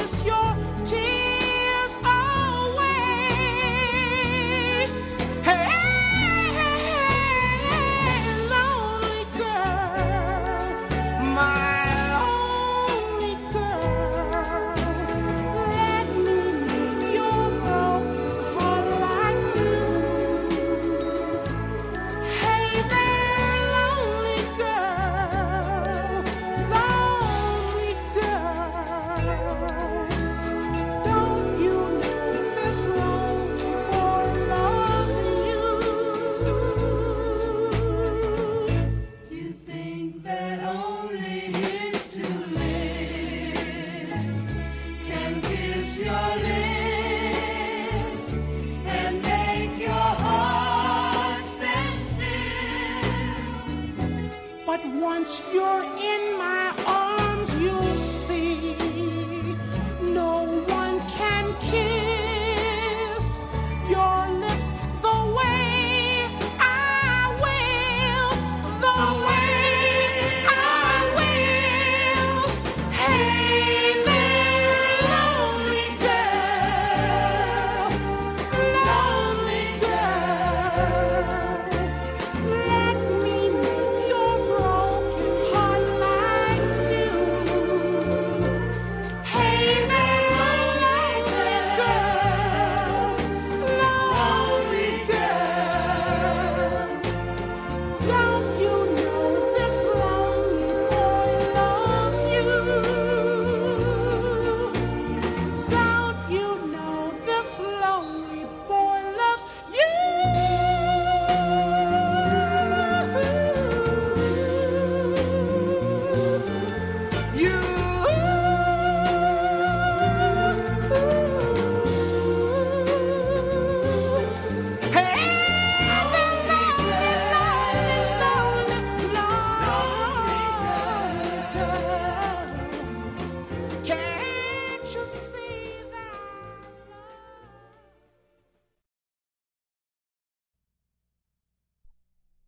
kiss your tears away. Hey, lonely girl, my lonely girl, let me make your broken heart like new. Hey there, lonely girl, don't you know this lone boy loves you? You think that only his two lips can kiss your lips and make your heart stand still. But once you're